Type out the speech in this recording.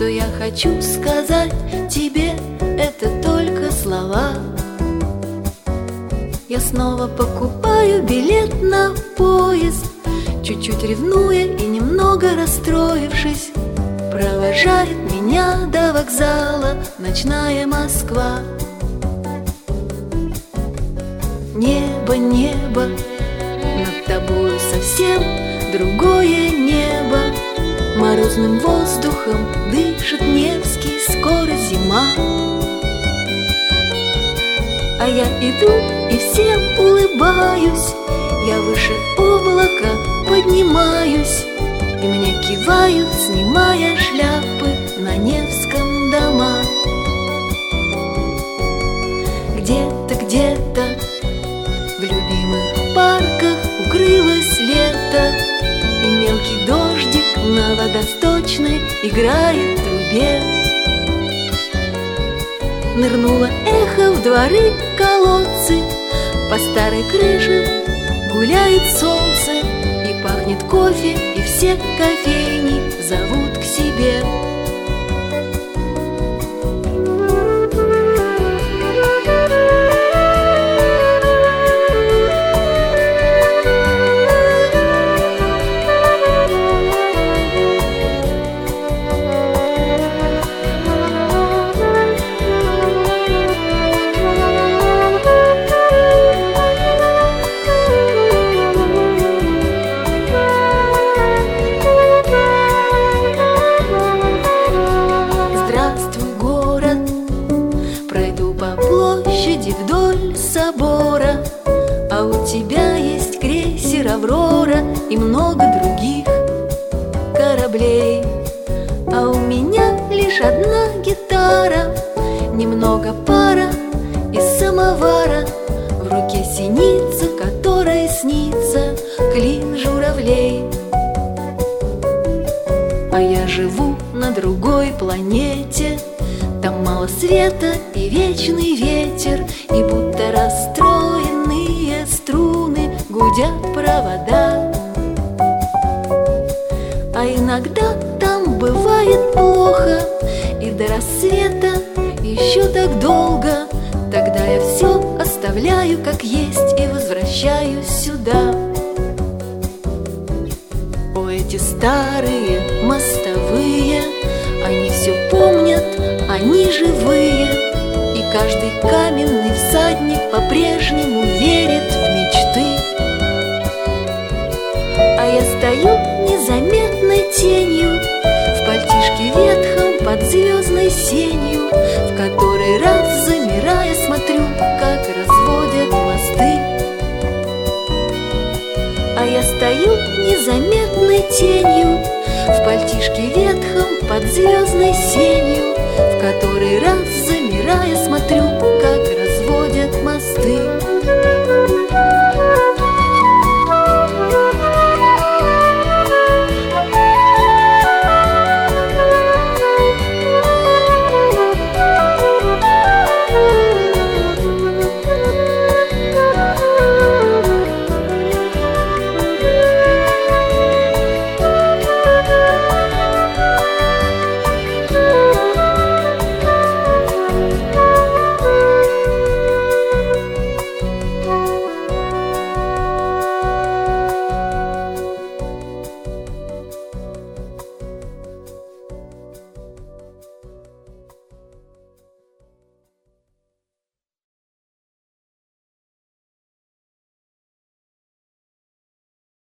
что я хочу сказать тебе, это только слова. Я снова покупаю билет на поезд, чуть-чуть ревнуя и немного расстроившись. Провожает меня до вокзала ночная Москва. Небо, небо, над тобою совсем другое небо. Морозным воздухом дышит Невский, скоро зима. А я иду и всем улыбаюсь, я выше облака поднимаюсь, и мне кивают, снимая шляпы на Невском дома. Где-то, где-то в любимых парках укрылось лето, и мелкий дождик на водосточной играет в трубе. Нырнуло эхо в дворы, колодцы, по старой крыше гуляет солнце, и пахнет кофе, и все кофейни зовут к себе. Вдоль собора, а у тебя есть крейсер «Аврора» и много других кораблей. А у меня лишь одна гитара, немного пара из самовара, в руке синица, которой снится клин журавлей. А я живу на другой планете, там мало света и вечный ветер, и будто расстроенные струны гудят провода. А иногда там бывает плохо, и до рассвета еще так долго. Тогда я все оставляю как есть и возвращаюсь сюда. О, эти старые мостовые, они все помнят, они живые, и каждый каменный всадник по-прежнему верит в мечты. А я стою незаметной тенью в пальтишке ветхом под звездной сенью, в который раз, замирая, смотрю, как разводят мосты. А я стою незаметной тенью в пальтишке ветхом под звездной сенью, в который раз, замирая, смотрю, как разводят мосты.